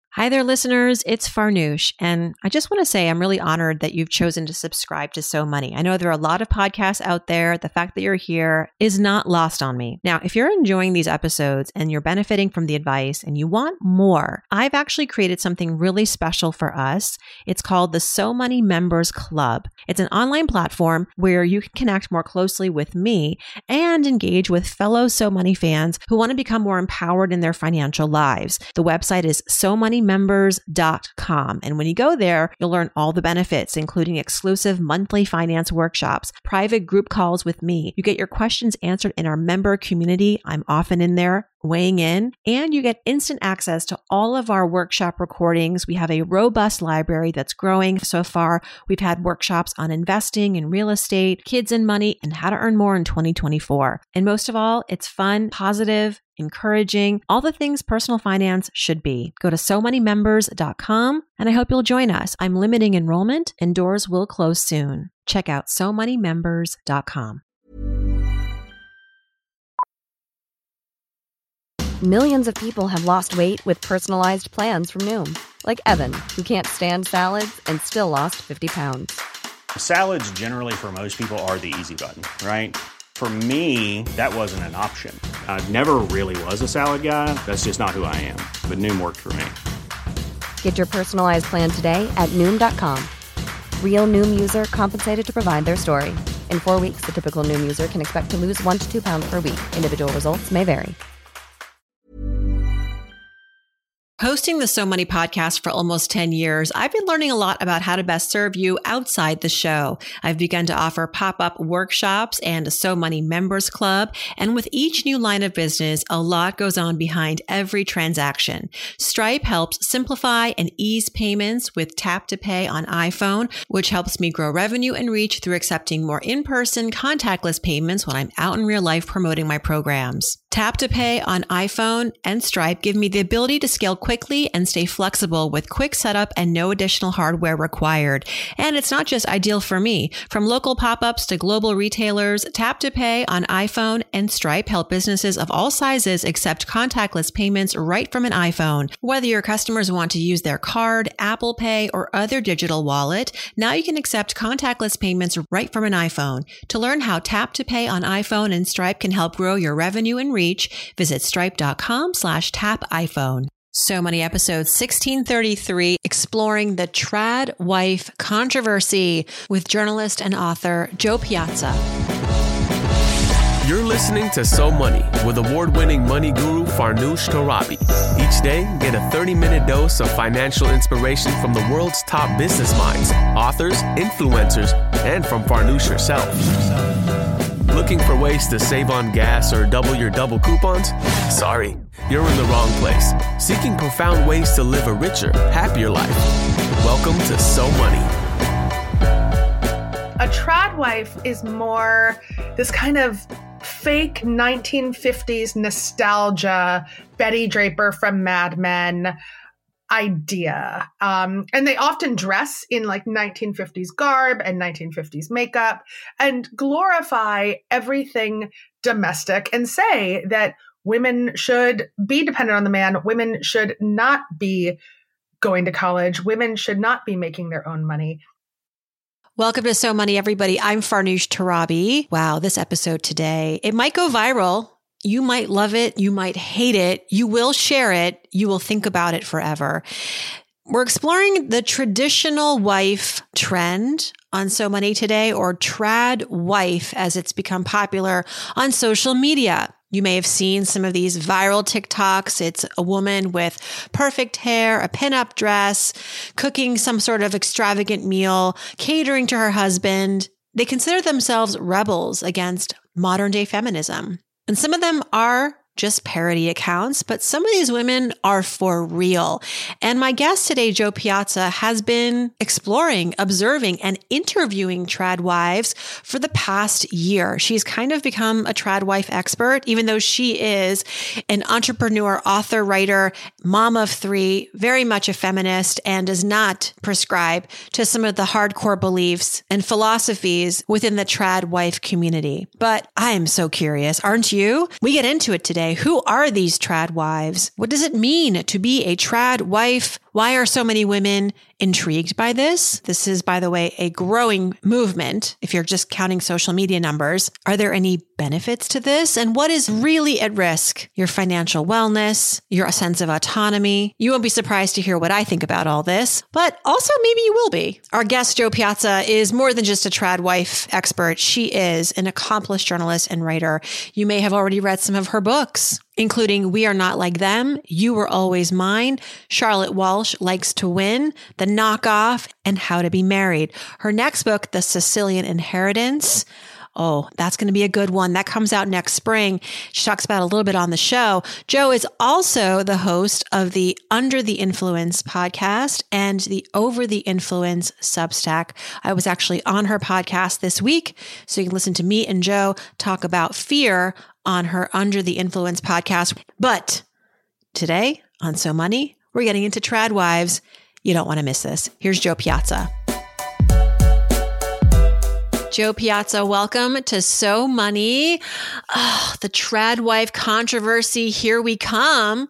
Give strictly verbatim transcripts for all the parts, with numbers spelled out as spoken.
Hi there, listeners. It's Farnoosh, and I just want to say I'm really honored that you've chosen to subscribe to So Money. I know there are a lot of podcasts out there. The fact that you're here is not lost on me. Now, if you're enjoying these episodes and you're benefiting from the advice and you want more, I've actually created something really special for us. It's called the So Money Members Club. It's an online platform where you can connect more closely with me and engage with fellow So Money fans who want to become more empowered in their financial lives. The website is so money members dot com. And when you go there, you'll learn all the benefits, including exclusive monthly finance workshops, private group calls with me. You get your questions answered in our member community. I'm often in there weighing in, and you get instant access to all of our workshop recordings. We have a robust library that's growing. So far, we've had workshops on investing in real estate, kids and money, and how to earn more in twenty twenty-four. And most of all, it's fun, positive, encouraging, all the things personal finance should be. Go to so money members dot com, and I hope you'll join us. I'm limiting enrollment, and doors will close soon. Check out so money members dot com. Millions of people have lost weight with personalized plans from Noom. Like Evan, who can't stand salads and still lost fifty pounds. Salads generally for most people are the easy button, right? For me, that wasn't an option. I never really was a salad guy. That's just not who I am. But Noom worked for me. Get your personalized plan today at Noom dot com. Real Noom user compensated to provide their story. In four weeks, the typical Noom user can expect to lose one to two pounds per week. Individual results may vary. Hosting the So Money podcast for almost ten years, I've been learning a lot about how to best serve you outside the show. I've begun to offer pop-up workshops and a So Money Members Club. And with each new line of business, a lot goes on behind every transaction. Stripe helps simplify and ease payments with Tap to Pay on iPhone, which helps me grow revenue and reach through accepting more in-person contactless payments when I'm out in real life promoting my programs. Tap to Pay on iPhone and Stripe give me the ability to scale quickly and stay flexible with quick setup and no additional hardware required. And it's not just ideal for me. From local pop-ups to global retailers, Tap to Pay on iPhone and Stripe help businesses of all sizes accept contactless payments right from an iPhone. Whether your customers want to use their card, Apple Pay, or other digital wallet, now you can accept contactless payments right from an iPhone. To learn how Tap to Pay on iPhone and Stripe can help grow your revenue and reach, visit stripe dot com slash tap iPhone. So Money episode sixteen thirty-three, exploring the trad wife controversy with journalist and author Jo Piazza. You're listening to So Money with award-winning money guru Farnoosh Torabi. Each day, get a thirty-minute dose of financial inspiration from the world's top business minds, authors, influencers, and from Farnoosh herself. Looking for ways to save on gas or double your double coupons? Sorry, you're in the wrong place. Seeking profound ways to live a richer, happier life. Welcome to So Money. A trad wife is more this kind of fake nineteen fifties nostalgia, Betty Draper from Mad Men idea. Um, and they often dress in like nineteen fifties garb and nineteen fifties makeup and glorify everything domestic and say that women should be dependent on the man. Women should not be going to college. Women should not be making their own money. Welcome to So Money, everybody. I'm Farnoosh Torabi. Wow, this episode today, it might go viral. You might love it. You might hate it. You will share it. You will think about it forever. We're exploring the traditional wife trend on So Money today, or trad wife as it's become popular on social media. You may have seen some of these viral TikToks. It's a woman with perfect hair, a pinup dress, cooking some sort of extravagant meal, catering to her husband. They consider themselves rebels against modern day feminism. And some of them are just parody accounts, but some of these women are for real. And my guest today, Jo Piazza, has been exploring, observing, and interviewing trad wives for the past year. She's kind of become a trad wife expert, even though she is an entrepreneur, author, writer, mom of three, very much a feminist, and does not prescribe to some of the hardcore beliefs and philosophies within the trad wife community. But I am so curious, aren't you? We get into it today today. Who are these trad wives? What does it mean to be a trad wife? Why are so many women intrigued by this? This is, by the way, a growing movement. If you're just counting social media numbers, are there any benefits to this? And what is really at risk? Your financial wellness, your sense of autonomy. You won't be surprised to hear what I think about all this, but also maybe you will be. Our guest, Jo Piazza, is more than just a trad wife expert. She is an accomplished journalist and writer. You may have already read some of her books, including We Are Not Like Them, You Were Always Mine, Charlotte Walsh Likes to Win, The Knockoff, and How to Be Married. Her next book, The Sicilian Inheritance. Oh, that's going to be a good one. That comes out next spring. She talks about it a little bit on the show. Jo is also the host of the Under the Influence podcast and the Over the Influence Substack. I was actually on her podcast this week, so you can listen to me and Jo talk about fear on her Under the Influence podcast. But today on So Money, we're getting into trad wives. You don't want to miss this. Here's Jo Piazza. Jo Piazza, welcome to So Money. Oh, the trad wife controversy. Here we come.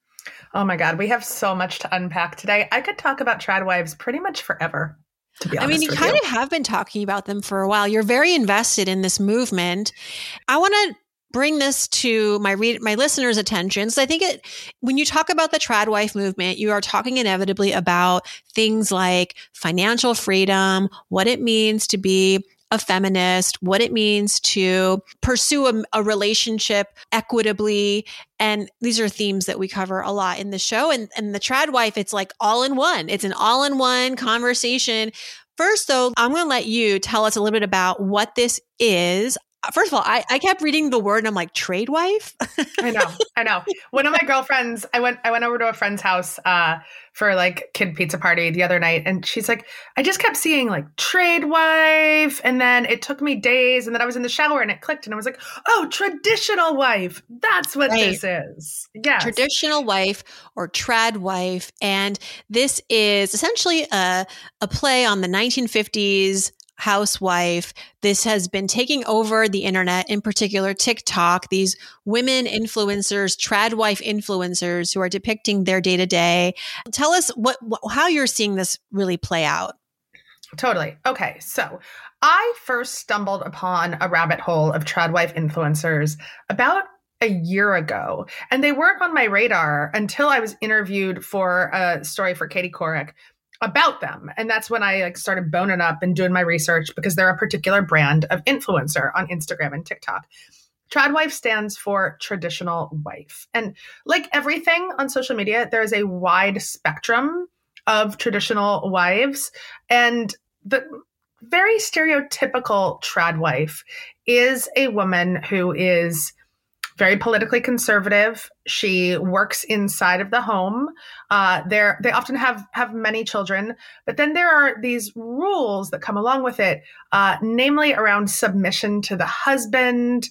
Oh my God, we have so much to unpack today. I could talk about trad wives pretty much forever, to be honest. I mean, you with kind you. of have been talking about them for a while. You're very invested in this movement. I want to bring this to my read my listeners' attention. So I think it, when you talk about the trad wife movement, you are talking inevitably about things like financial freedom, what it means to be a feminist, what it means to pursue a, a relationship equitably. And these are themes that we cover a lot in the show. And, and the trad wife, it's like all in one. It's an all in one conversation. First, though, I'm going to let you tell us a little bit about what this is. First of all, I, I kept reading the word and I'm like, trade wife? I know, I know. One of my girlfriends, I went I went over to a friend's house uh, for like kid pizza party the other night. And she's like, I just kept seeing like trade wife. And then it took me days. And then I was in the shower and it clicked. And I was like, oh, traditional wife. That's what Right. this is. Yes. Traditional wife or trad wife. And this is essentially a, a play on the nineteen fifties housewife. This has been taking over the internet, in particular TikTok, these women influencers, trad wife influencers who are depicting their day to day. Tell us what, what how you're seeing this really play out. Totally. Okay. So I first stumbled upon a rabbit hole of trad wife influencers about a year ago, and they weren't on my radar until I was interviewed for a story for Katie Couric about them. And that's when I like started boning up and doing my research, because they're a particular brand of influencer on Instagram and TikTok. Trad wife stands for traditional wife. And like everything on social media, there is a wide spectrum of traditional wives. And the very stereotypical trad wife is a woman who is very politically conservative. She works inside of the home. Uh, they're, they often have, have many children, but then there are these rules that come along with it, uh, namely around submission to the husband,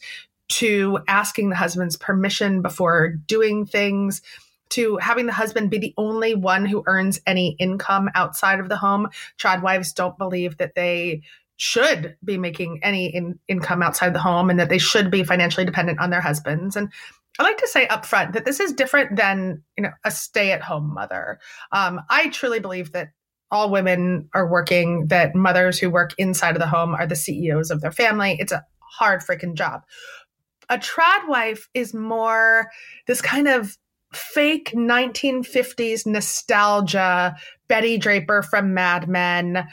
to asking the husband's permission before doing things, to having the husband be the only one who earns any income outside of the home. Trad wives don't believe that they should be making any in, income outside the home, and that they should be financially dependent on their husbands. And I like to say up front that this is different than, you know, a stay-at-home mother. Um, I truly believe that all women are working, that mothers who work inside of the home are the C E Os of their family. It's a hard freaking job. A trad wife is more this kind of fake nineteen fifties nostalgia, Betty Draper from Mad Men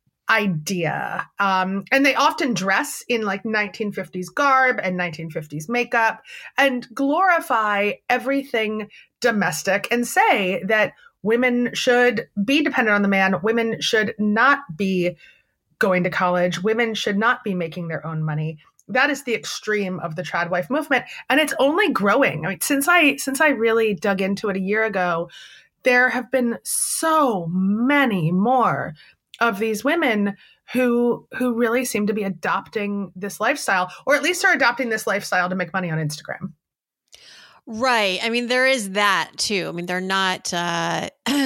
idea. Um, and they often dress in like nineteen fifties garb and nineteen fifties makeup and glorify everything domestic and say that women should be dependent on the man. Women should not be going to college. Women should not be making their own money. That is the extreme of the trad wife movement. And it's only growing. I mean, since I, since I really dug into it a year ago, there have been so many more of these women who who really seem to be adopting this lifestyle, or at least are adopting this lifestyle to make money on Instagram. Right. I mean, there is that too. I mean, they're not, uh,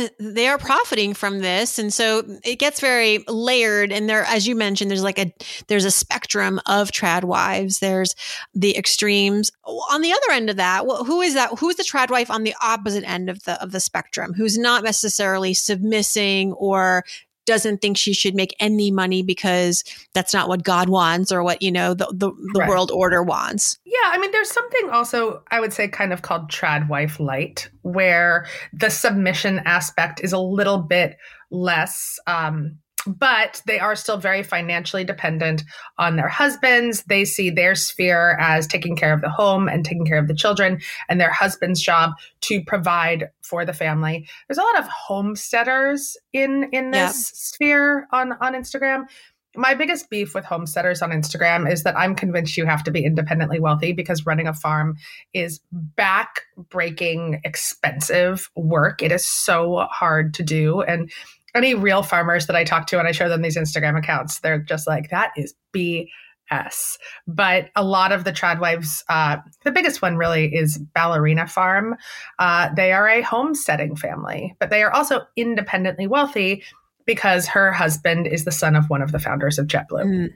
uh, they are profiting from this. And so it gets very layered. And there, as you mentioned, there's like a, there's a spectrum of trad wives. There's the extremes. On the other end of that, well, who is that? Who is the trad wife on the opposite end of the, of the spectrum? Who's not necessarily submissing or doesn't think she should make any money because that's not what God wants or what, you know, the, the, the right. world order wants. Yeah. I mean, there's something also, I would say, kind of called trad wife light, where the submission aspect is a little bit less, um, but they are still very financially dependent on their husbands. They see their sphere as taking care of the home and taking care of the children, and their husband's job to provide for the family. There's a lot of homesteaders in, in this yeah. sphere on, on Instagram. My biggest beef with homesteaders on Instagram is that I'm convinced you have to be independently wealthy, because running a farm is back-breaking expensive work. It is so hard to do. And any real farmers that I talk to and I show them these Instagram accounts, they're just like, that is B S. But a lot of the trad wives, uh, the biggest one really is Ballerina Farm. Uh, they are a homesteading family, but they are also independently wealthy because her husband is the son of one of the founders of JetBlue. Mm.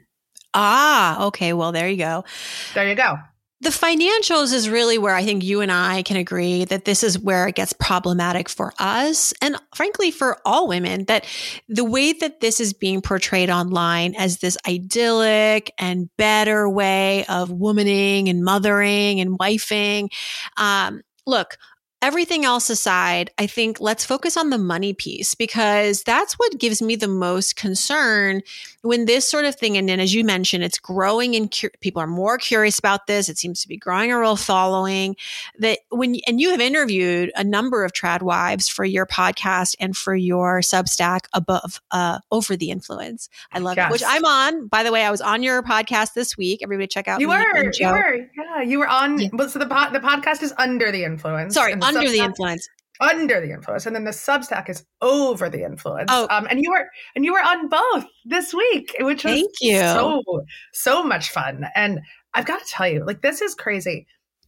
Ah, okay. Well, there you go. There you go. The financials is really where I think you and I can agree that this is where it gets problematic for us. And frankly, for all women, that the way that this is being portrayed online as this idyllic and better way of womaning and mothering and wifing. Um, look, everything else aside, I think let's focus on the money piece, because that's what gives me the most concern when this sort of thing, and then as you mentioned, it's growing and cu- people are more curious about this. It seems to be growing a real following. That when, and you have interviewed a number of trad wives for your podcast and for your Substack above, uh, Over the Influence. I love yes. it, which I'm on. By the way, I was on your podcast this week. Everybody check out. You me were, you were, yeah, you were on. Yeah. Well, so the po- the podcast is Under the Influence. Sorry, the Under Substack, the Influence. Under the Influence, and then the Substack is Over the Influence. Oh, um, and you were and you were on both this week, which was thank you. so so much fun. And I've got to tell you, like, this is crazy.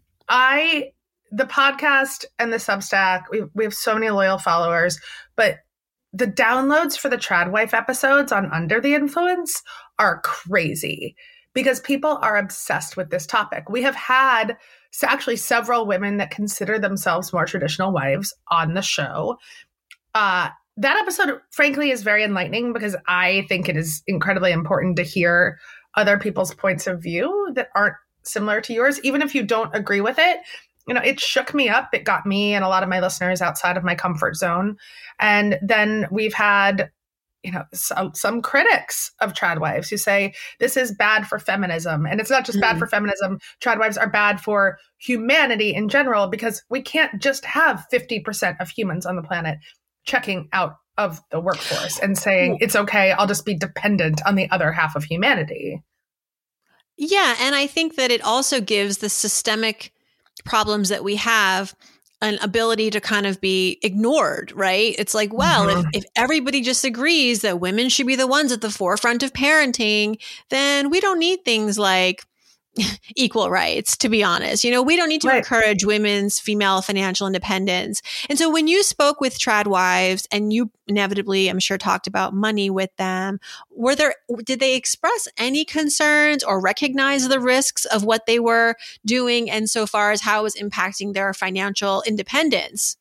I the podcast and the Substack, we we have so many loyal followers, but the downloads for the Trad Wife episodes on Under the Influence are crazy because people are obsessed with this topic. We have had So actually several women that consider themselves more traditional wives on the show. Uh, that episode, frankly, is very enlightening because I think it is incredibly important to hear other people's points of view that aren't similar to yours, even if you don't agree with it. You know, it shook me up. It got me and a lot of my listeners outside of my comfort zone. And then we've had you know, some, some critics of trad wives who say this is bad for feminism. And it's not just mm-hmm. bad for feminism. Trad wives are bad for humanity in general, because we can't just have fifty percent of humans on the planet checking out of the workforce and saying, it's okay, I'll just be dependent on the other half of humanity. Yeah. And I think that it also gives the systemic problems that we have an ability to kind of be ignored, right? It's like, well, mm-hmm. if, if everybody just agrees that women should be the ones at the forefront of parenting, then we don't need things like equal rights, to be honest. You know, we don't need to right. encourage women's female financial independence. And so when you spoke with trad wives and you inevitably, I'm sure, talked about money with them, were there, did they express any concerns or recognize the risks of what they were doing, and so far as how it was impacting their financial independence?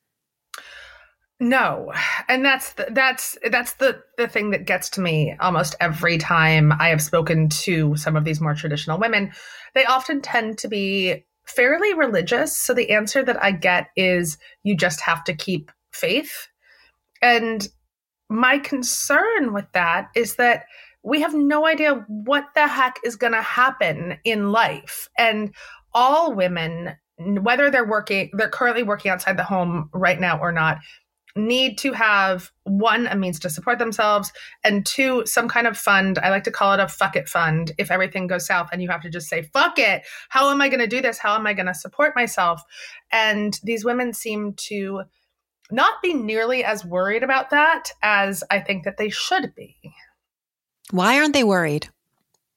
No. And that's the, that's that's the, the thing that gets to me almost every time I have spoken to some of these more traditional women. They often tend to be fairly religious. So the answer that I get is, you just have to keep faith. And my concern with that is that we have no idea what the heck is going to happen in life. And all women, whether they're working, they're currently working outside the home right now or not, need to have, one, a means to support themselves, and two, some kind of fund. I like to call it a fuck it fund. If everything goes south and you have to just say, fuck it, how am I going to do this? How am I going to support myself? And these women seem to not be nearly as worried about that as I think that they should be. Why aren't they worried?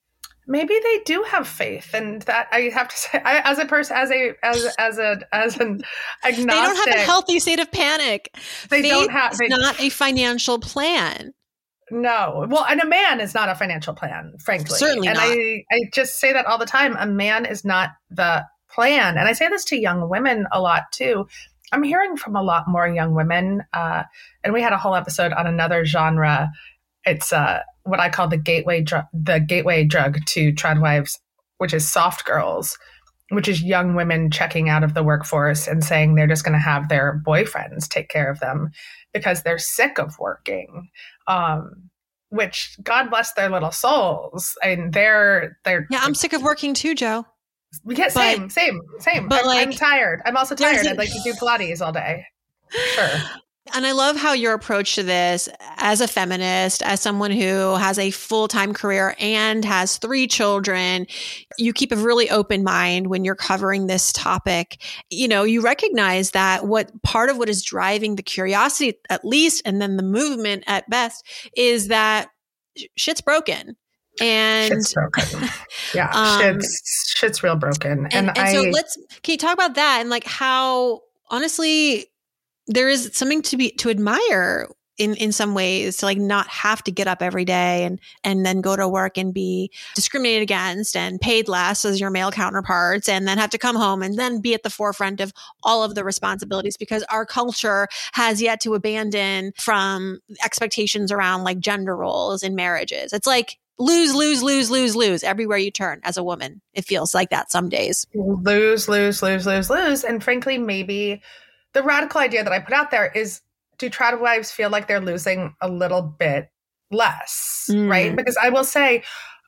maybe they do have faith, and that I have to say, I, as a person, as a as as a as an agnostic, they don't have a healthy state of panic. They faith don't have. They, is not a financial plan. No, well, and a man is not a financial plan, frankly. Certainly and not. I I just say that all the time. A man is not the plan, and I say this to young women a lot too. I'm hearing from a lot more young women, uh, and we had a whole episode on another genre. It's uh, what I call the gateway drug, the gateway drug to trad wives, which is soft girls, which is young women checking out of the workforce and saying they're just going to have their boyfriends take care of them because they're sick of working. Um, which God bless their little souls. And they're they're yeah. I'm sick of working too, Joe. Yeah, same, but, same, same. But I'm, like, I'm tired. I'm also tired. I'd like to do Pilates all day. Sure. And I love how your approach to this as a feminist, as someone who has a full-time career and has three children, you keep a really open mind when you're covering this topic. You know, you recognize that what part of what is driving the curiosity, at least, and then the movement at best, is that shit's broken. And shit's broken. Yeah, um, shit's, shit's real broken. And, and, and I, so let's, can you talk about that and like how, honestly, there is something to be to admire in, in some ways, to like not have to get up every day and and then go to work and be discriminated against and paid less as your male counterparts, and then have to come home and then be at the forefront of all of the responsibilities, because our culture has yet to abandon from expectations around like gender roles in marriages. It's like lose, lose, lose, lose, lose everywhere you turn as a woman. It feels like that some days. Lose, lose, lose, lose, lose. And frankly, maybe the radical idea that I put out there is, do trad wives feel like they're losing a little bit less, mm. right? Because I will say,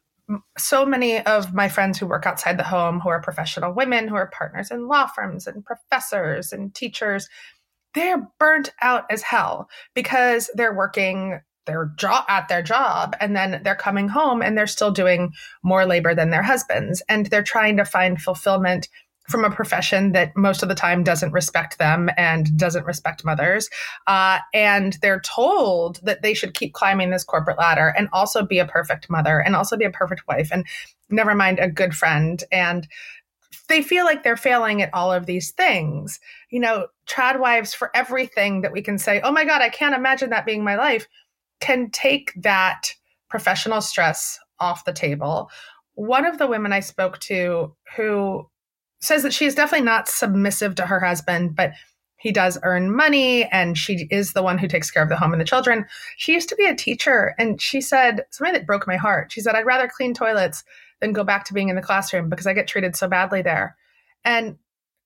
so many of my friends who work outside the home, who are professional women, who are partners in law firms and professors and teachers, they're burnt out as hell because they're working their job at their job, and then they're coming home and they're still doing more labor than their husbands, and they're trying to find fulfillment from a profession that most of the time doesn't respect them and doesn't respect mothers. Uh, and they're told that they should keep climbing this corporate ladder and also be a perfect mother and also be a perfect wife and never mind a good friend. And they feel like they're failing at all of these things. You know, trad wives, for everything that we can say, oh my God, I can't imagine that being my life, can take that professional stress off the table. One of the women I spoke to who says that she is definitely not submissive to her husband, but he does earn money and she is the one who takes care of the home and the children. She used to be a teacher, and she said something that broke my heart. She said, I'd rather clean toilets than go back to being in the classroom because I get treated so badly there. And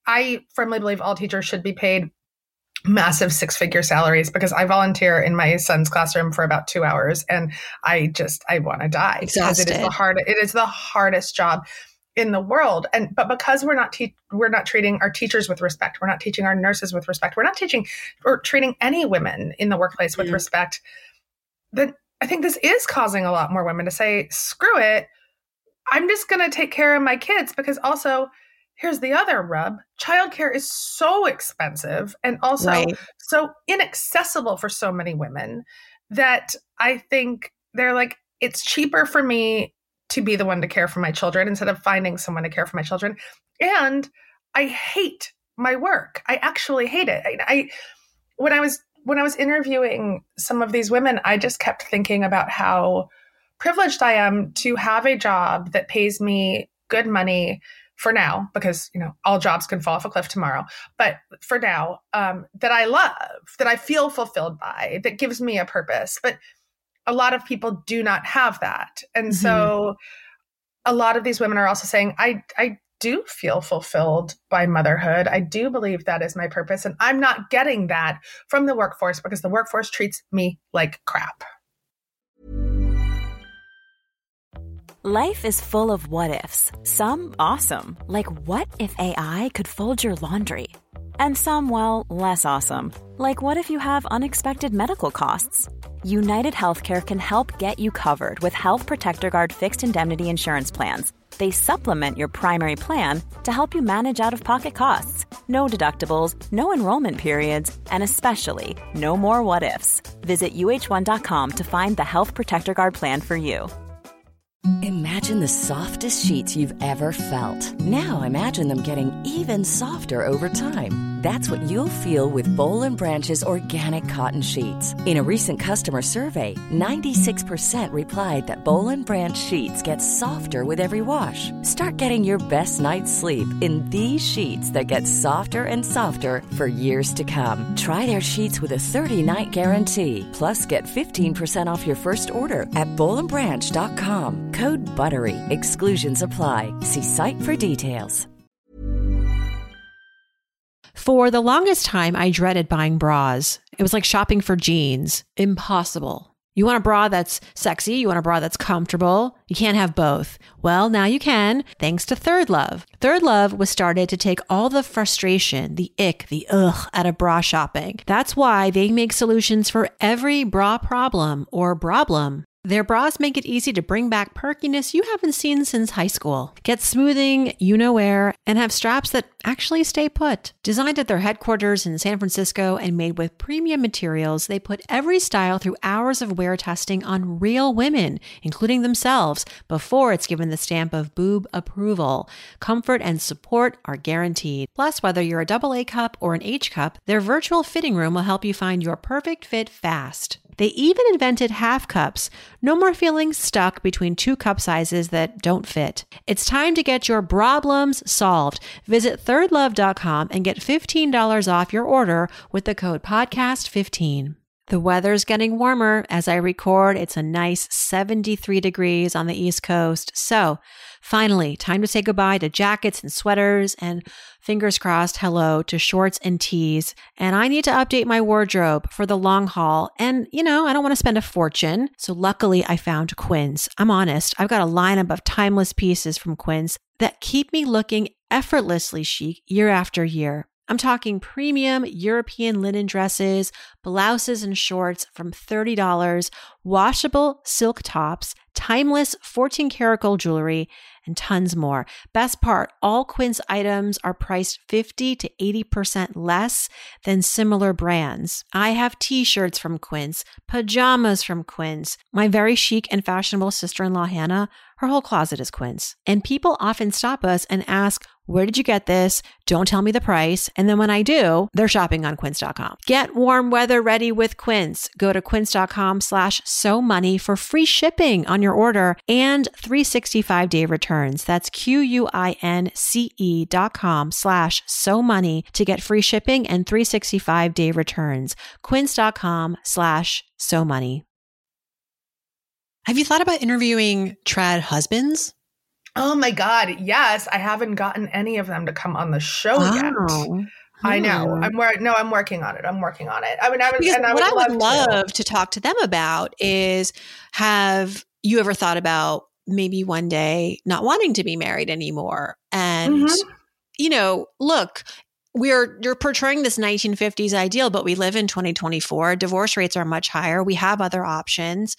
I firmly believe all teachers should be paid massive six-figure salaries, because I volunteer in my son's classroom for about two hours and I just, I want to die. Exhausted. Because it is the hard, it is the hardest job in the world. And but because we're not te- we're not treating our teachers with respect, we're not teaching our nurses with respect, we're not teaching or treating any women in the workplace with mm. respect, then I think this is causing a lot more women to say, screw it, I'm just going to take care of my kids. Because also, here's the other rub, childcare is so expensive and also right. so inaccessible for so many women that I think they're like, it's cheaper for me to be the one to care for my children instead of finding someone to care for my children. And I hate my work. I actually hate it. I, I when I was when I was interviewing some of these women, I just kept thinking about how privileged I am to have a job that pays me good money for now, because, you know, all jobs can fall off a cliff tomorrow. But for now, um, that I love, that I feel fulfilled by, that gives me a purpose. But a lot of people do not have that. And mm-hmm. so a lot of these women are also saying, I, I do feel fulfilled by motherhood. I do believe that is my purpose. And I'm not getting that from the workforce because the workforce treats me like crap. Life is full of what ifs. Some awesome, like what if A I could fold your laundry? And some, well, less awesome, like what if you have unexpected medical costs? United Healthcare can help get you covered with Health Protector Guard fixed indemnity insurance plans. They supplement your primary plan to help you manage out-of-pocket costs. No deductibles, no enrollment periods, and especially no more what ifs. Visit U H one dot com to find the Health Protector Guard plan for you. Imagine the softest sheets you've ever felt. Now imagine them getting even softer over time. That's what you'll feel with Boll and Branch's organic cotton sheets. In a recent customer survey, ninety-six percent replied that Boll and Branch sheets get softer with every wash. Start getting your best night's sleep in these sheets that get softer and softer for years to come. Try their sheets with a thirty-night guarantee. Plus, get fifteen percent off your first order at boll and branch dot com. Code BUTTERY. Exclusions apply. See site for details. For the longest time, I dreaded buying bras. It was like shopping for jeans. Impossible. You want a bra that's sexy. You want a bra that's comfortable. You can't have both. Well, now you can, thanks to Third Love. Third Love was started to take all the frustration, the ick, the ugh out of bra shopping. That's why they make solutions for every bra problem or problem. Their bras make it easy to bring back perkiness you haven't seen since high school. Get smoothing, you know where, and have straps that actually stay put. Designed at their headquarters in San Francisco and made with premium materials, they put every style through hours of wear testing on real women, including themselves, before it's given the stamp of boob approval. Comfort and support are guaranteed. Plus, whether you're a double A cup or an H cup, their virtual fitting room will help you find your perfect fit fast. They even invented half cups. No more feeling stuck between two cup sizes that don't fit. It's time to get your problems solved. Visit third love dot com and get fifteen dollars off your order with the code podcast fifteen. The weather's getting warmer. As I record, it's a nice seventy-three degrees on the East Coast. So finally, time to say goodbye to jackets and sweaters and fingers crossed, hello to shorts and tees. And I need to update my wardrobe for the long haul. And, you know, I don't want to spend a fortune. So luckily I found Quince. I'm honest. I've got a lineup of timeless pieces from Quince that keep me looking effortlessly chic year after year. I'm talking premium European linen dresses, blouses and shorts from thirty dollars, washable silk tops, timeless fourteen karat gold jewelry, and tons more. Best part, all Quince items are priced fifty to eighty percent less than similar brands. I have t-shirts from Quince, pajamas from Quince. My very chic and fashionable sister-in-law, Hannah, her whole closet is Quince. And people often stop us and ask, where did you get this? Don't tell me the price. And then when I do, they're shopping on quince dot com. Get warm weather ready with Quince. Go to quince dot com slash so money for free shipping on your order and three hundred sixty-five day returns. That's Q-U-I-N-C-E dot com slash so money to get free shipping and three hundred sixty-five day returns. quince dot com slash so money. Have you thought about interviewing trad husbands? Oh my God. Yes. I haven't gotten any of them to come on the show wow. yet. Hmm. I know. I'm wor- No, I'm working on it. I'm working on it. I mean, I was, because and I what would I would love, love to. to talk to them about is, have you ever thought about maybe one day not wanting to be married anymore? And, mm-hmm. you know, look, we're, you're portraying this nineteen fifties ideal, but we live in twenty twenty-four. Divorce rates are much higher. We have other options.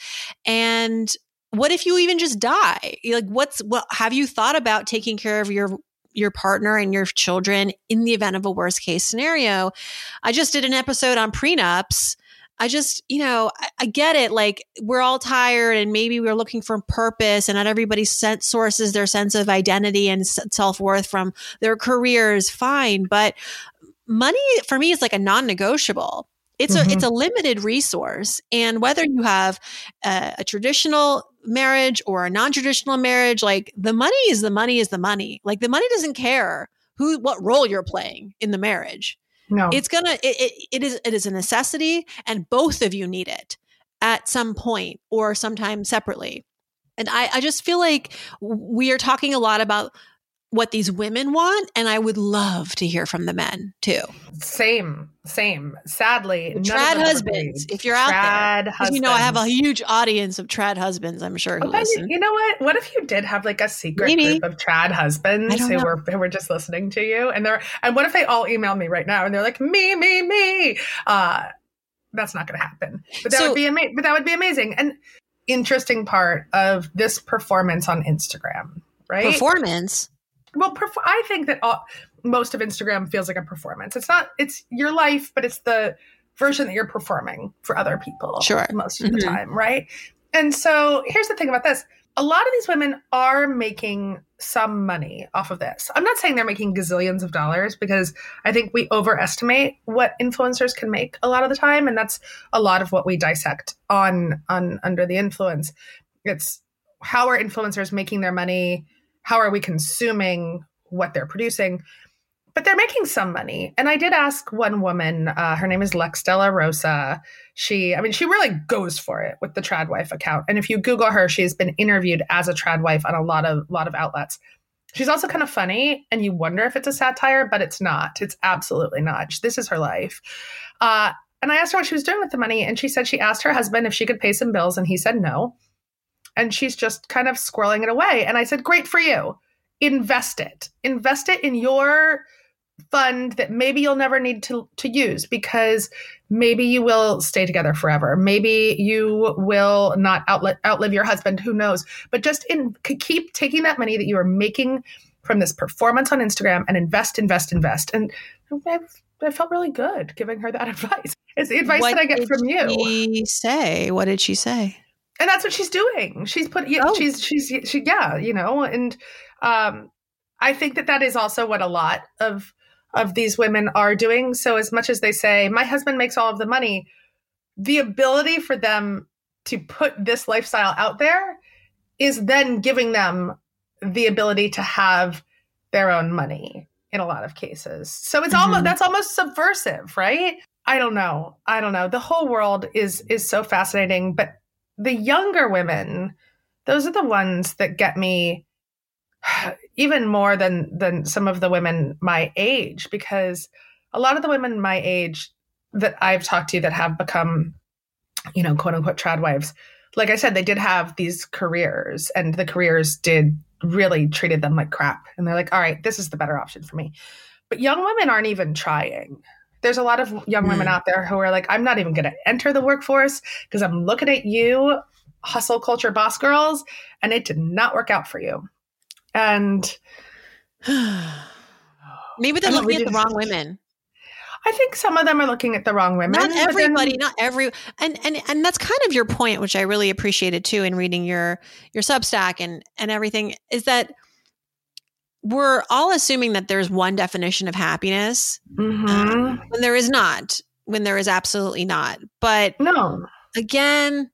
And what if you even just die? Like, what's what? Have you thought about taking care of your your partner and your children in the event of a worst case scenario? I just did an episode on prenups. I just, you know, I, I get it. Like, we're all tired, and maybe we're looking for purpose, and not everybody sense, sources their sense of identity and self worth from their careers. Fine, but money for me is like a non-negotiable. It's mm-hmm. a it's a limited resource, and whether you have a, a traditional marriage or a non-traditional marriage, like, the money is the money is the money. Like, the money doesn't care who what role you're playing in the marriage. No, it's gonna it, it, it is it is a necessity, and both of you need it at some point or sometime separately. And I I just feel like we are talking a lot about what these women want, and I would love to hear from the men too. Same, same. Sadly, trad husbands, if you're out there, you know, I have a huge audience of trad husbands, I'm sure, who well, listen. You know what? What if you did have like a secret Maybe. group of trad husbands who know. were who were just listening to you, and they're and what if they all email me right now and they're like, me, me, me? Uh, that's not going to happen. But that so, would be amazing. But that would be amazing. And interesting part of this performance on Instagram, right? Performance. Well, perf- I think that all, most of Instagram feels like a performance. It's not, it's your life, but it's the version that you're performing for other people. Sure. Most of mm-hmm. the time, right? And so here's the thing about this. a lot of these women are making some money off of this. I'm not saying they're making gazillions of dollars, because I think we overestimate what influencers can make a lot of the time. And that's a lot of what we dissect on, on Under the Influence. It's how are influencers making their money? How are we consuming what they're producing? But they're making some money. And I did ask one woman, uh, her name is Lex Della Rosa. She, I mean, she really goes for it with the Trad Wife account. And if you Google her, she's been interviewed as a trad wife on a lot of, lot of outlets. She's also kind of funny, and you wonder if it's a satire, but it's not. It's absolutely not. This is her life. Uh, and I asked her what she was doing with the money. And she said she asked her husband if she could pay some bills, and he said no. And she's just kind of squirreling it away. And I said, great for you. Invest it. Invest it in your fund that maybe you'll never need to, to use, because maybe you will stay together forever. Maybe you will not outlive, outlive your husband. Who knows? But just in, keep taking that money that you are making from this performance on Instagram and invest, invest, invest. And I, I felt really good giving her that advice. It's the advice what that I get did from you. She say? What did she say? And that's what she's doing. She's put, yeah, Oh. she's, she's, she, yeah, you know, and um, I think that that is also what a lot of, of these women are doing. So as much as they say, my husband makes all of the money, the ability for them to put this lifestyle out there is then giving them the ability to have their own money in a lot of cases. So it's mm-hmm. almost, that's almost subversive, right? I don't know. I don't know. The whole world is, is so fascinating, but the younger women, those are the ones that get me even more than than some of the women my age, because a lot of the women my age that I've talked to that have become, you know, quote unquote trad wives, like I said, they did have these careers, and the careers did really treated them like crap. And they're like, all right, this is the better option for me. But young women aren't even trying. There's a lot of young mm. women out there who are like, I'm not even going to enter the workforce because I'm looking at you, hustle culture boss girls, and it did not work out for you. And maybe they're looking at the wrong women. I think some of them are looking at the wrong women. Not everybody, then, not every, and, and, and that's kind of your point, which I really appreciated too, in reading your, your Substack and, and everything, is that we're all assuming that there's one definition of happiness mm-hmm. um, when there is not, when there is absolutely not. But no, again,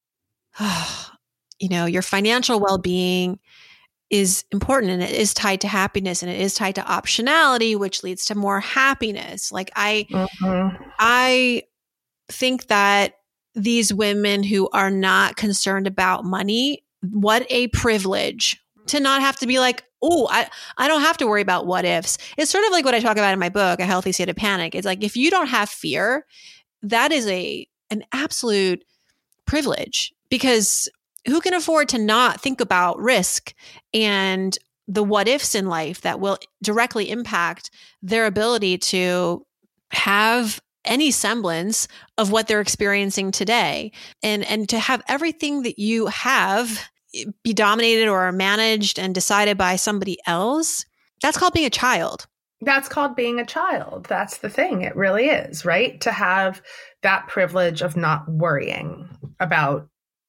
you know, your financial well-being is important, and it is tied to happiness, and it is tied to optionality, which leads to more happiness. Like I, mm-hmm. I think that these women who are not concerned about money, what a privilege to not have to be like, oh, I, I don't have to worry about what ifs. It's sort of like what I talk about in my book, A Healthy State of Panic. It's like, if you don't have fear, that is a, an absolute privilege, because who can afford to not think about risk and the what ifs in life that will directly impact their ability to have any semblance of what they're experiencing today, and, and to have everything that you have be dominated or managed and decided by somebody else. That's called being a child. That's called being a child. That's the thing. It really is, right? To have that privilege of not worrying about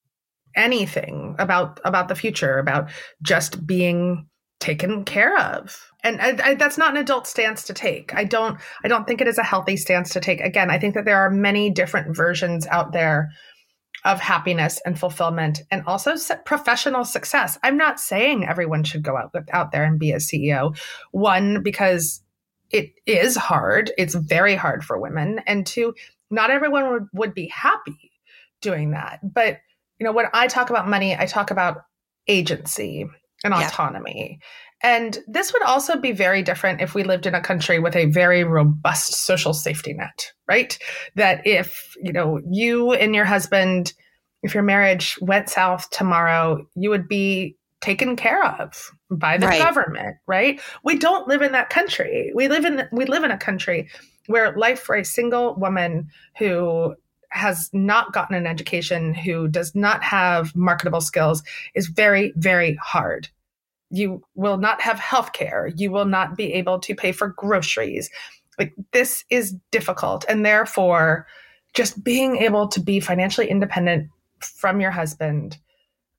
anything, about about the future, about just being taken care of. And I, I, that's not an adult stance to take. I don't I don't think it is a healthy stance to take. Again, I think that there are many different versions out there of happiness and fulfillment, and also professional success. I'm not saying everyone should go out, out there and be a C E O. One, because it is hard. It's very hard for women. And two, not everyone would, would be happy doing that. But you know, when I talk about money, I talk about agency and Yeah. autonomy. And this would also be very different if we lived in a country with a very robust social safety net, right? That if, you know, you and your husband, if your marriage went south tomorrow, you would be taken care of by the Right. government, right? We don't live in that country. We live in we live in a country where life for a single woman who has not gotten an education, who does not have marketable skills, is very, very hard. You will not have health care. You will not be able to pay for groceries. Like, this is difficult. And therefore, just being able to be financially independent from your husband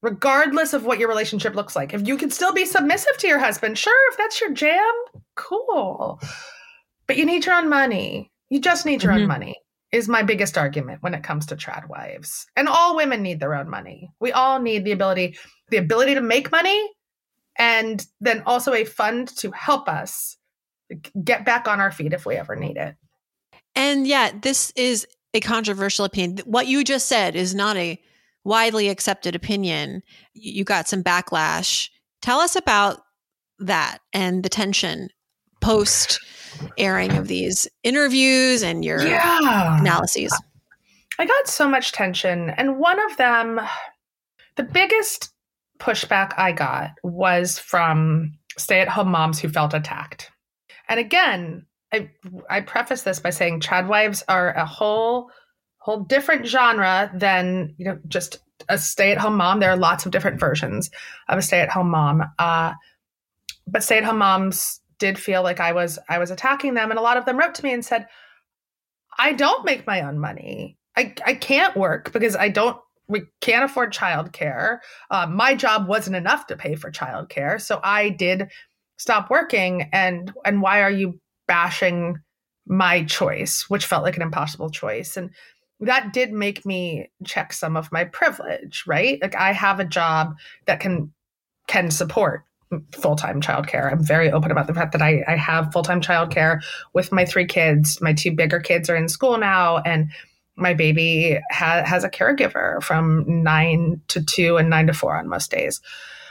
regardless of what your relationship looks like. If you can still be submissive to your husband, sure, if that's your jam, cool. But you need your own money. You just need your mm-hmm. own money is my biggest argument when it comes to trad wives. And all women need their own money. We all need the ability, the ability to make money, and then also a fund to help us get back on our feet if we ever need it. And yeah, this is a controversial opinion. What you just said is not a widely accepted opinion. You got some backlash. Tell us about that and the tension post airing of these interviews and your yeah. analyses. I got so much tension. And one of them, the biggest pushback I got was from stay-at-home moms who felt attacked. And again, I I preface this by saying trad wives are a whole whole different genre than, you know, just a stay-at-home mom. There are lots of different versions of a stay-at-home mom. Uh, but stay-at-home moms did feel like I was I was attacking them. And a lot of them wrote to me and said, I don't make my own money. I, I can't work because I don't, we can't afford childcare. Uh, my job wasn't enough to pay for childcare. So I did stop working. And, and why are you bashing my choice, which felt like an impossible choice? And that did make me check some of my privilege, right? Like I have a job that can, can support full-time childcare. I'm very open about the fact that I, I have full-time childcare with my three kids. My two bigger kids are in school now, and my baby ha- has a caregiver from nine to two and nine to four on most days.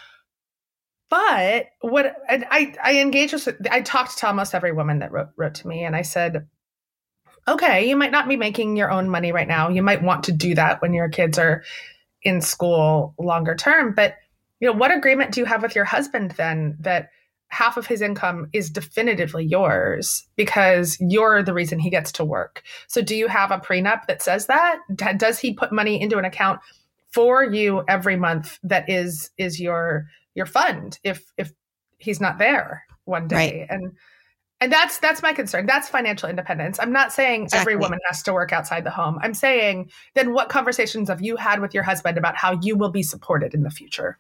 But what I, I engaged with, I talked to almost every woman that wrote, wrote to me, and I said, okay, you might not be making your own money right now. You might want to do that when your kids are in school longer term, but you know, what agreement do you have with your husband then that half of his income is definitively yours because you're the reason he gets to work? So do you have a prenup that says that? D- does he put money into an account for you every month that is is your your fund if if he's not there one day? Right. And and that's that's my concern. That's financial independence. I'm not saying exactly. Every woman has to work outside the home. I'm saying then what conversations have you had with your husband about how you will be supported in the future?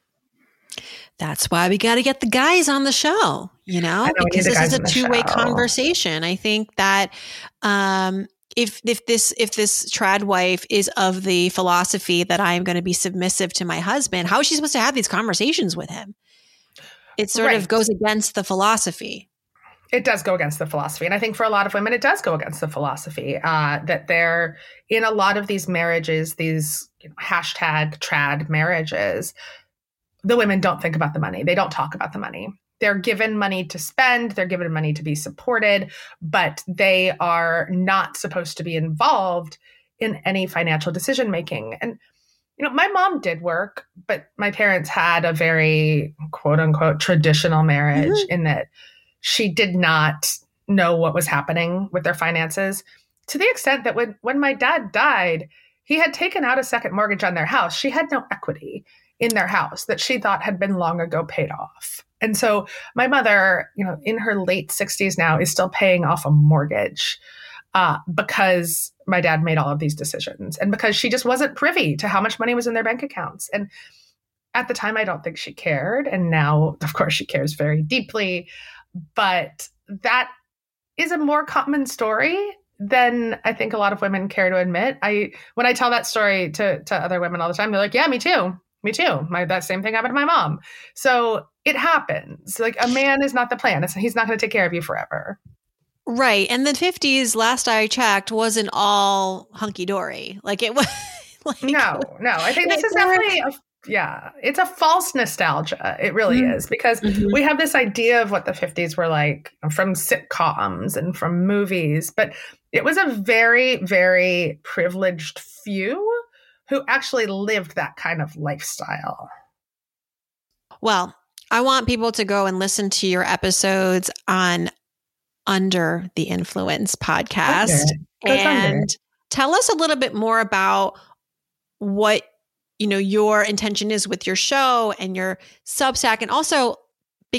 That's why we got to get the guys on the show, you know, know because this is a two-way conversation. I think that um, if if this if this trad wife is of the philosophy that I am going to be submissive to my husband, how is she supposed to have these conversations with him? It sort right. of goes against the philosophy. It does go against the philosophy. And I think for a lot of women, it does go against the philosophy uh, that they're in a lot of these marriages, these you know, hashtag trad marriages. The women don't think about the money. They don't talk about the money. They're given money to spend. They're given money to be supported, but they are not supposed to be involved in any financial decision making. And, you know, my mom did work, but my parents had a very quote unquote traditional marriage mm-hmm. in that she did not know what was happening with their finances to the extent that when, when my dad died, he had taken out a second mortgage on their house. She had no equity in their house that she thought had been long ago paid off. And so my mother, you know, in her late sixties now is still paying off a mortgage uh, because my dad made all of these decisions and because she just wasn't privy to how much money was in their bank accounts. And at the time, I don't think she cared. And now, of course, she cares very deeply. But that is a more common story than I think a lot of women care to admit. I when I tell that story to, to other women all the time, they're like, yeah, me too. Me too. My, that same thing happened to my mom. So it happens. Like a man is not the plan. It's, he's not going to take care of you forever. Right. And the fifties, last I checked, wasn't all hunky dory. Like it was. Like, no, no. I think this is definitely, a, yeah, it's a false nostalgia. It really mm-hmm. is because mm-hmm. we have this idea of what the fifties were like from sitcoms and from movies, but it was a very, very privileged few who actually lived that kind of lifestyle. Well, I want people to go and listen to your episodes on Under the Influence podcast okay. and tell us a little bit more about what, you know, your intention is with your show and your Substack, and also big,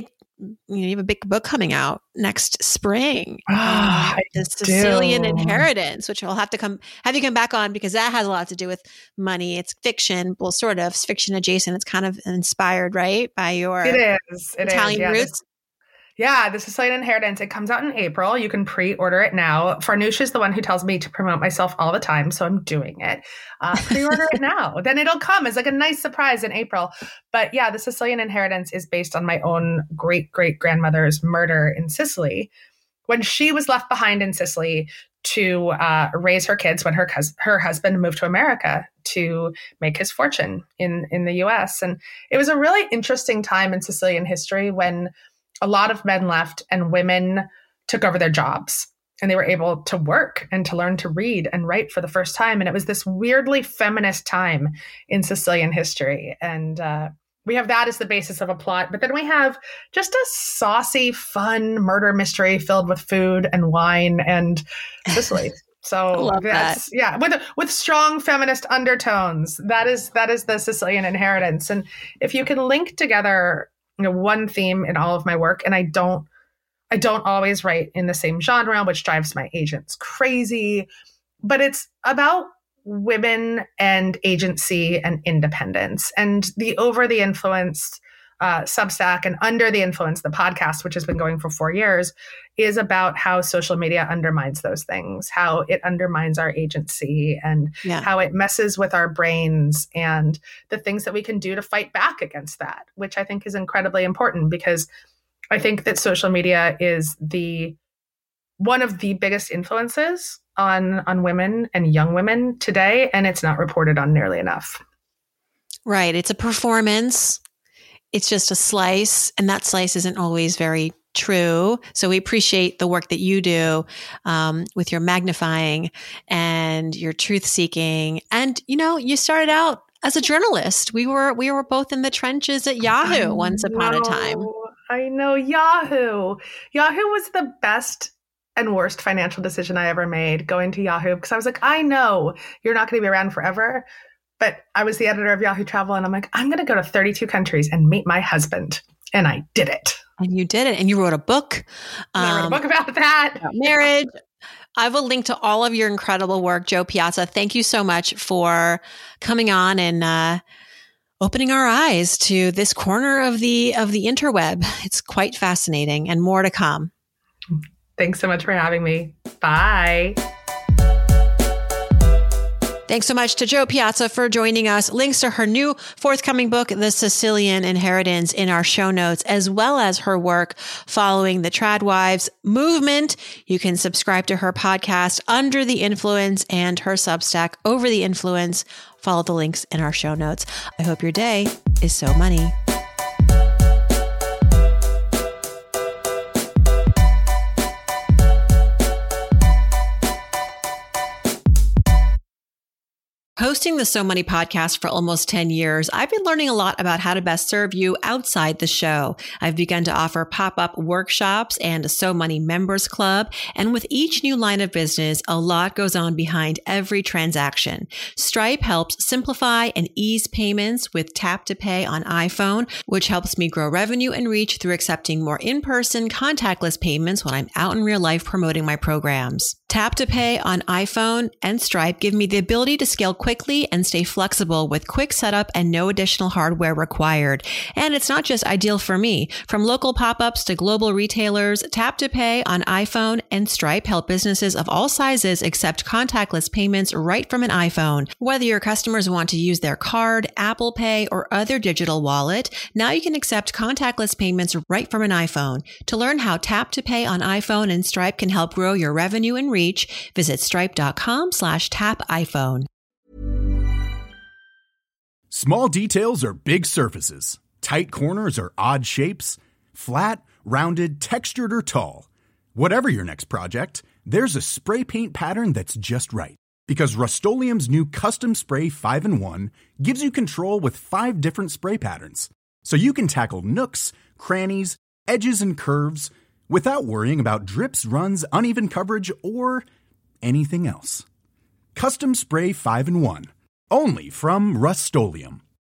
you know, you have a big book coming out next spring. Ah, um, the Sicilian Inheritance, which I'll have to come have you come back on because that has a lot to do with money. It's fiction, well, sort of it's fiction adjacent. It's kind of inspired, right, by your it is it Italian is, yeah, roots. This- Yeah, the Sicilian Inheritance. It comes out in April. You can pre-order it now. Farnoosh is the one who tells me to promote myself all the time, so I'm doing it. Uh, pre-order it now. Then it'll come as like a nice surprise in April. But yeah, the Sicilian Inheritance is based on my own great-great-grandmother's murder in Sicily. When she was left behind in Sicily to uh, raise her kids when her cous- her husband moved to America to make his fortune in, in the U S. And it was a really interesting time in Sicilian history when a lot of men left and women took over their jobs and they were able to work and to learn to read and write for the first time. And it was this weirdly feminist time in Sicilian history. And uh, we have that as the basis of a plot. But then we have just a saucy, fun murder mystery filled with food and wine and Sicily. So that's, that. yeah, with with strong feminist undertones. That is that is the Sicilian Inheritance. And if you can link together, you know, one theme in all of my work, and I don't, I don't always write in the same genre, which drives my agents crazy, but it's about women and agency and independence. And the Over the Influence uh, Substack and Under the Influence, the podcast, which has been going for four years, is about how social media undermines those things, how it undermines our agency and yeah. how it messes with our brains and the things that we can do to fight back against that, which I think is incredibly important because I think that social media is the one of the biggest influences on, on women and young women today, and it's not reported on nearly enough. Right. It's a performance. It's just a slice, and that slice isn't always very true. So we appreciate the work that you do um, with your magnifying and your truth seeking. And, you know, you started out as a journalist. We were we were both in the trenches at Yahoo I once upon know, a time. I know Yahoo. Yahoo was the best and worst financial decision I ever made, going to Yahoo, because I was like, I know you're not going to be around forever. But I was the editor of Yahoo Travel, and I'm like, I'm going to go to thirty-two countries and meet my husband. And I did it. And you did it. And you wrote a book. Um, I wrote a book about that. About marriage. I will link to all of your incredible work, Jo Piazza. Thank you so much for coming on and uh, opening our eyes to this corner of the of the interweb. It's quite fascinating, and more to come. Thanks so much for having me. Bye. Thanks so much to Jo Piazza for joining us. Links to her new forthcoming book, The Sicilian Inheritance, in our show notes, as well as her work following the Tradwives movement. You can subscribe to her podcast, Under the Influence, and her Substack, Over the Influence. Follow the links in our show notes. I hope your day is so money. Hosting the So Money podcast for almost ten years, I've been learning a lot about how to best serve you outside the show. I've begun to offer pop-up workshops and a So Money members club. And with each new line of business, a lot goes on behind every transaction. Stripe helps simplify and ease payments with Tap to Pay on iPhone, which helps me grow revenue and reach through accepting more in-person contactless payments when I'm out in real life promoting my programs. Tap to Pay on iPhone and Stripe give me the ability to scale quickly and stay flexible with quick setup and no additional hardware required. And it's not just ideal for me. From local pop-ups to global retailers, Tap to Pay on iPhone and Stripe help businesses of all sizes accept contactless payments right from an iPhone. Whether your customers want to use their card, Apple Pay, or other digital wallet, now you can accept contactless payments right from an iPhone. To learn how Tap to Pay on iPhone and Stripe can help grow your revenue and reach, visit stripe.com slash tap iPhone. Small details are big surfaces. Tight corners are odd shapes. Flat, rounded, textured, or tall. Whatever your next project, there's a spray paint pattern that's just right. Because Rust-Oleum's new Custom Spray five in one gives you control with five different spray patterns. So you can tackle nooks, crannies, edges, and curves without worrying about drips, runs, uneven coverage, or anything else. Custom Spray five in one. Only from Rust-Oleum.